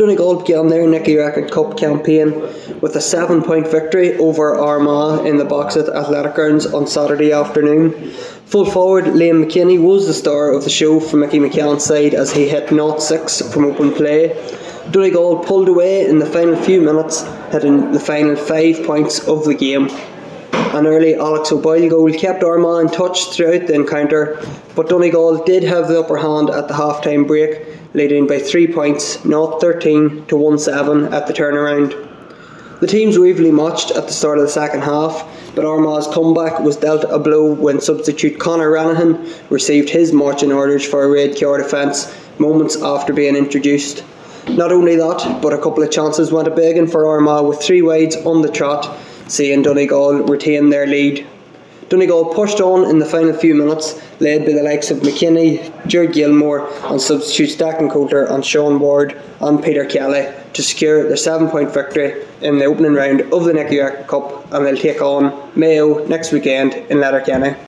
Donegal began their Nicky Rackard Cup campaign with a 7-point victory over Armagh in the Boxit Athletic Grounds on Saturday afternoon. Full forward Liam McKinney was the star of the show for Mickey McCann's side as he hit 0-6 from open play. Donegal pulled away in the final few minutes, hitting the final 5 points of the game. An early Alex O'Boyle goal kept Armagh in touch throughout the encounter, but Donegal did have the upper hand at the half-time break, leading by 3 points, 0-13 to 1-7 at the turnaround. The teams were evenly matched at the start of the second half, but Armagh's comeback was dealt a blow when substitute Conor Ranahan received his marching orders for a red card offence moments after being introduced. Not only that, but a couple of chances went a-begging for Armagh with 3 wides on the trot, seeing Donegal retain their lead. Donegal pushed on in the final few minutes, led by the likes of McKinney, Jared Gilmore and substitutes Declan Coulter and Sean Ward and Peter Kelly to secure their 7-point victory in the opening round of the Nicky Rackard Cup, and they'll take on Mayo next weekend in Letterkenny.